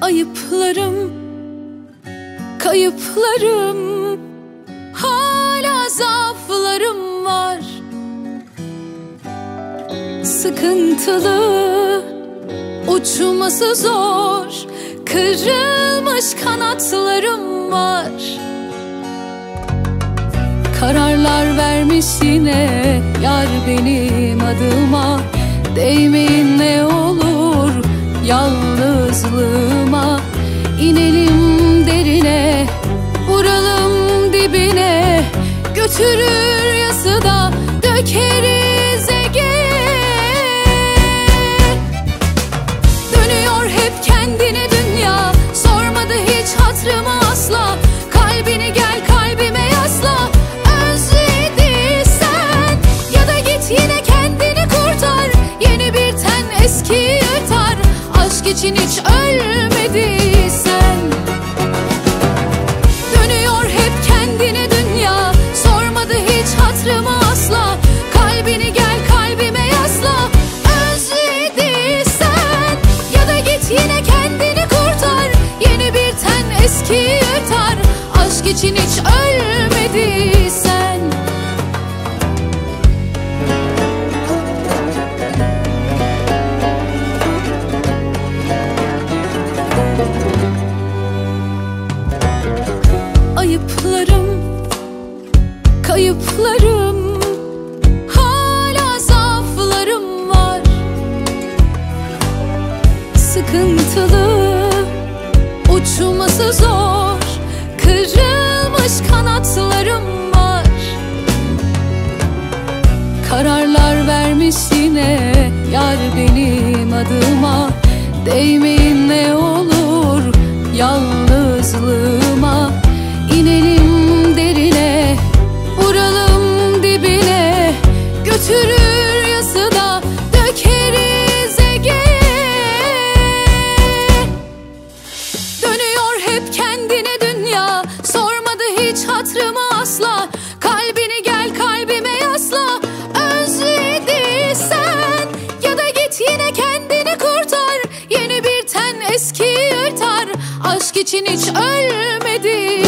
Ayıplarım, kayıplarım, hala zaaflarım var. Sıkıntılı, uçması zor, kırılmış kanatlarım var. Kararlar vermiş yine yar benim adıma. Değmeyin ne olur yalnızlığıma. İnelim derine, vuralım dibine. Götürür yası da dökeriz Ege'ye. Dönüyor hep kendine dünya, sormadı hiç hatırımı asla. Kalbini gel kalbime yasla. Özlediysen ya da git yine kendini kurtar. Yeni bir ten eski yırtar. Aşk için hiç ölmediysen. Dönüyor hep kendine dünya, sormadı hiç hatırımı asla. Kalbini gel kalbime yasla. Özlediysen ya da git yine kendini kurtar. Yeni bir ten eski yırtar. Aşk için hiç ölmediysen. Ayıplarım, kayıplarım, hala zaaflarım var. Sıkıntılı, uçması zor, kırılmış kanatlarım var. Kararlar vermiş yine yar benim adıma. Değmeyin ne olur yalnızlığıma. İnelim derine, vuralım dibine. Götürür yası da dökeriz Ege'ye. Dönüyor hep kendine dünya, sormadı hiç hatırımı asla. Kalbini gel kalbime yasla. Özlediysen ya da git yine kendini kurtar. Yeni bir ten eski yırtar. Aşk için hiç ölmedi